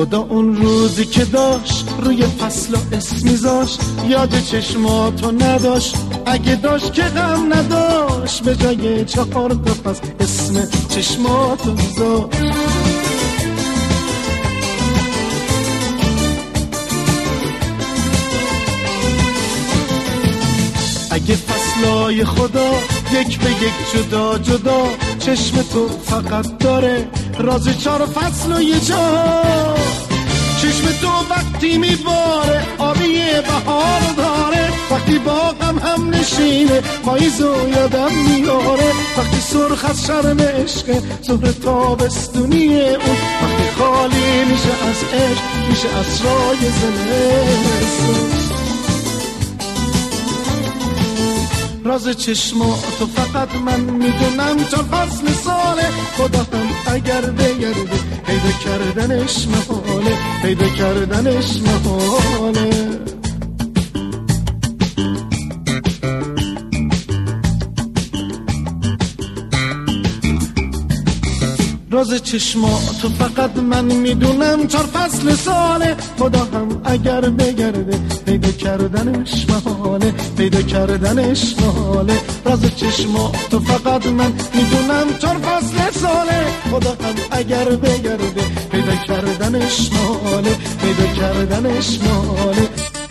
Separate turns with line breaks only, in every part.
خدا اون روزی که داشت روی فصل و اسمی زاشت، یاد چشماتو نداشت، اگه داشت که غم نداشت، به جای 4 تا پس اسم چشماتو زاشت. اگه فصلای خدا یک به یک جدا جدا، چشم تو فقط داره راز 4 فصل و یه جا. چشم تو وقتی میباره آبی بهار داره، وقتی باغم هم نشینه پاییزو یادم میاره، وقتی سرخ از شرم عشق زهر تابستونیه اون، وقتی خالی میشه از عشق میشه اسرای زمستون. راز چشماتو فقط من میدونم، 4 فصل ساله خدا هم اگر بگرده پیدا کردنش محاله، پیدا کردنش محاله. راز چشماتو فقط من میدونم، 4 فصل ساله خدا هم اگر بگرده پیدا کردنش محاله، پیدا کردنش محاله. راز چشماتو فقط من میدونم، 4 فصل ساله خدا هم اگر بگرده پیدا کردنش محاله، پیدا کردنش محاله.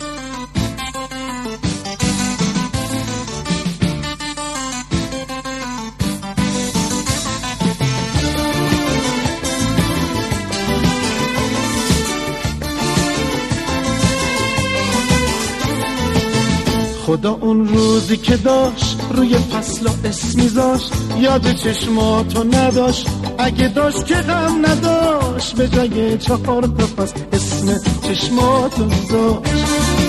خدا اون روزی که داشت روی فصل و اسمی زاشت، یاد چشماتو نداشت، اگه داشت که غم نداشت، به جای 4 تا پس اسم چشماتو زاشت.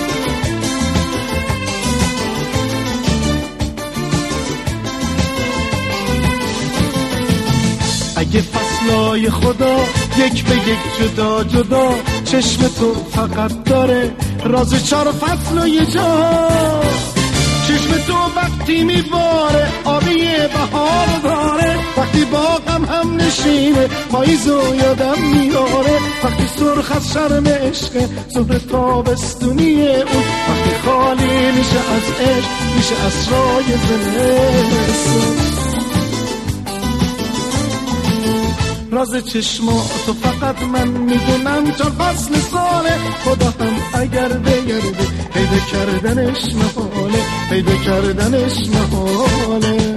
اگه فصلای خدا یک به یک جدا جدا، چشم تو فقط داره راز 4 فصل و یه جا. چشم تو وقتی میباره آبی بهار داره، وقتی باغم هم نشینه پاییزو یادم میاره، وقتی سرخ از شرم عشق زهر تابستونیه اون، وقتی خالی میشه از عشق میشه اسرای زمستون. راز چشماتو فقط من میدونم، 4 فصل ساله خدا هم اگر بگرده پیدا کردنش محاله، پیدا کردنش محاله.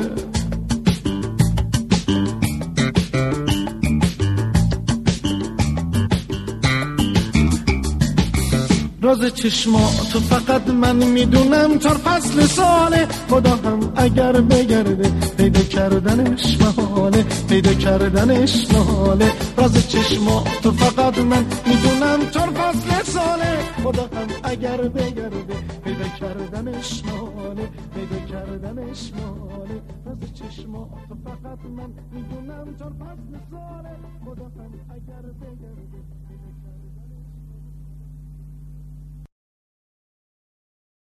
راز چشماتو فقط من میدونم، 4 فصل ساله خدا هم اگر بگرده پیدا کردنش محاله، پیدا کردنش محاله. راز چشماتو فقط من میدونم، 4 فصل ساله خدا هم اگر بگرده پیدا کردنش محاله، پیدا کردنش محاله. راز چشماتو فقط من میدونم، 4 فصل ساله خدا هم اگر بگرده